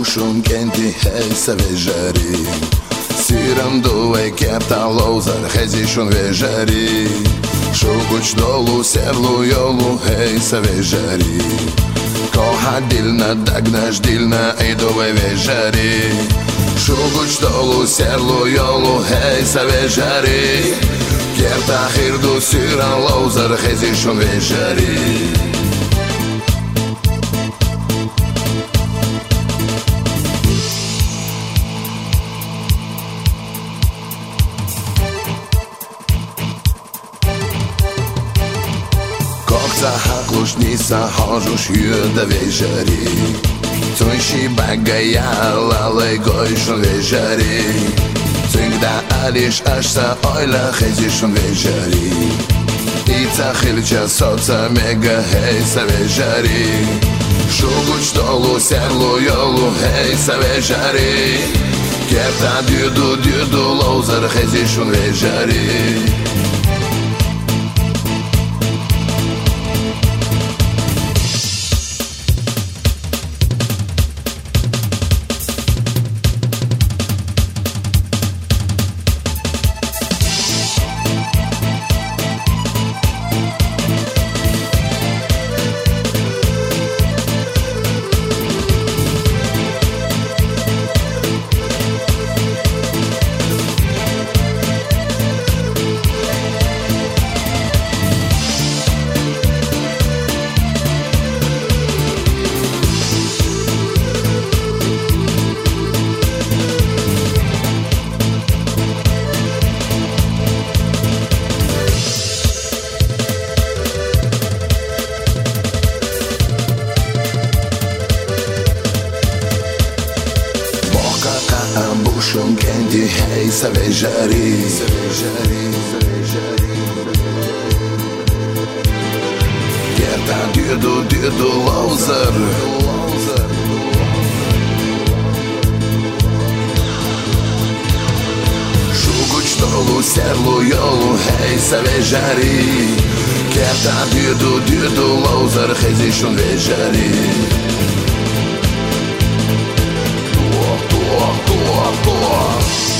ambushun kenti hejse vežeri Sirandu e kerta lozer hezishun vežeri Shukuç dolu serlu yolu hejse vežeri Koha dilna dagnash dilna idove vežeri Shukuç dolu serlu yolu hejse vežeri Kerta hirdu siran lozer hezishun vežeri Koksa haklush nisa hožush jyda vežeri Cunshi bagaya lalay goyshun vežeri Cungda alish ashsa oyla hezishun vežeri Ica khilcha soca mega hejsa vežeri Shuguch dolu serlu yolu hejsa vežeri Kerta dydu lozer hezishun vežeri Ambushun kenti hejsa vežeri Kerta dydu lozer Shuguç dolu serlu yolu hejsa vežeri Kerta dydu lozer hezishun vežeri Tua